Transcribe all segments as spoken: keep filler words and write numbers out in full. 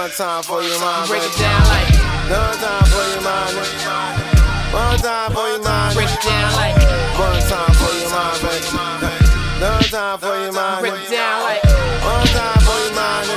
One time for your mind, break it down like one time for your mind, one time for your mind, break it down like one time for your mind, one time for your mind, break it down like one time for your mind.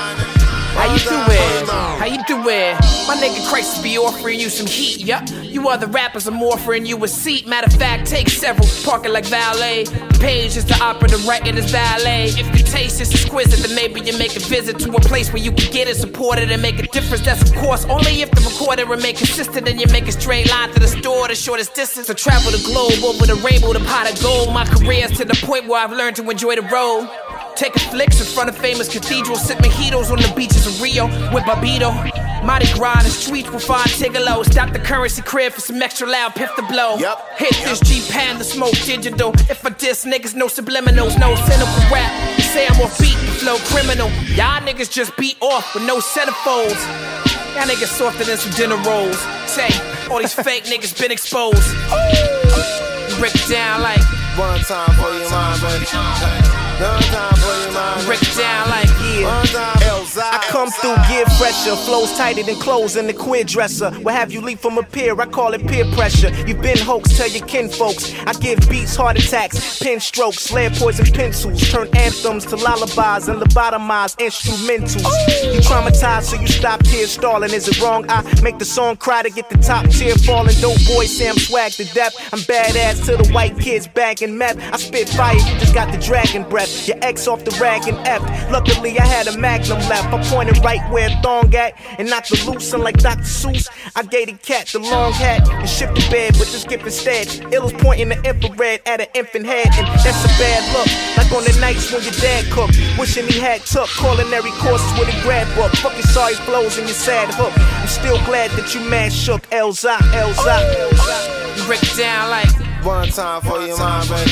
how you doing? How you doing? My nigga Crisis be offering you some heat, yup. You other rappers, I'm offering you a seat. Matter of fact, take several, parking like valet. The page is the opera, the writing is ballet. If your taste is exquisite, then maybe you make a visit to a place where you can get it supported and make a difference. That's of course only if the recorder remain consistent and you make a straight line to the store, the shortest distance. So travel the globe over the rainbow, the pot of gold. My career's to the point where I've learned to enjoy the road. Taking flicks in front of famous cathedrals, sip mojitos on the beaches of Rio with Barbito. Mardi Gras in the streets will find Tigolo. Stop the currency crib for some extra loud piff to blow. Yep. Hit this G-Pan, the smoke digital. If I diss niggas, no subliminals, no cynical rap. You say I'm off beat, the flow criminal. Y'all niggas just beat off with no centerfolds. Y'all niggas softer than some dinner rolls. Say, all these fake niggas been exposed. Break it down like One time for your mind, baby. One time for your mind. break it down like One time. I come through gear fresher, flows tighter than clothes in the queer dresser. What have you leap from a pier? I call it peer pressure. You've been hoax, tell your kin folks. I give beats heart attacks, pen strokes, lead poison pencils. Turn anthems to lullabies and lobotomize instrumentals. You traumatized, so you stop tears stalling. Is it wrong? I make the song cry to get the top tier falling. Dope boy Sam swag to death. I'm badass to the white kids bagging meth. I spit fire, you just got the dragon breath. Your ex off the rag and F. Luckily I had a magnum left. I pointed right where thong at and not the loose. And like Doctor Seuss, I gave the cat the long hat and shipped the bed with the skip instead. It was pointing the infrared at an infant head, and that's a bad look. Like on the nights when your dad cooked, wishing he had took culinary courses with a grad book. Fucking sorry flows and your sad hook. I'm still glad that you mad shook. Elza, Elza, Elza. break it down like One time for your mind, baby.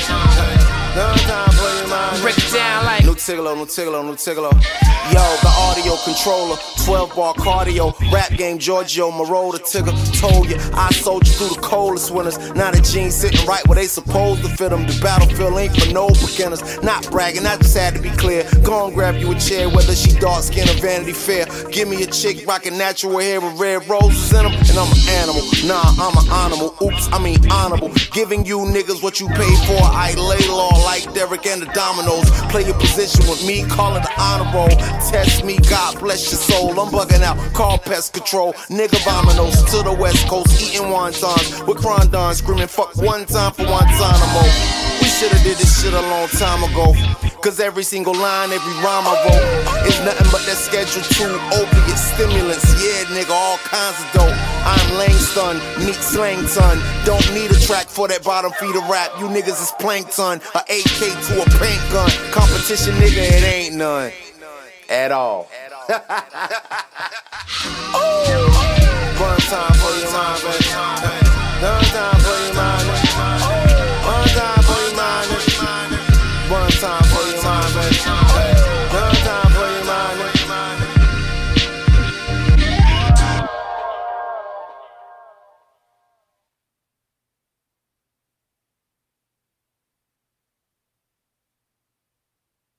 One time for your mind. break it down like New Tigolo, new Tigolo, new Tigolo. Yo, the audio controller, twelve bar cardio, rap game Giorgio Moroder Tigger. Told you, I sold you through the coldest winters. Now the jeans sitting right where they supposed to fit them. The battlefield ain't for no beginners. Not bragging, I just had to be clear. Go and grab you a chair, whether she dark skin or Vanity Fair. Give me a chick rocking natural hair with red roses in them, and I'm an animal. Nah, I'm an animal. Oops, I mean honorable. Giving you niggas what you paid for. I lay law like Derek and the Dominoes. Play your position with me, call it the honor roll. Test me, God bless your soul. I'm bugging out, call pest control. Nigga vominos to the west coast, eating wontons with crondons, screaming fuck one time for one time or more. We shoulda did this shit a long time ago. Cause every single line, every rhyme I wrote is nothing but that Schedule two opiate stimulants. Yeah, nigga, all kinds of dope. I'm Langston, meet Slangton. Don't need a track for that bottom feeder rap. You niggas is plankton, a A K to a paint gun. Competition, nigga, it ain't none. At all. One time for your mind.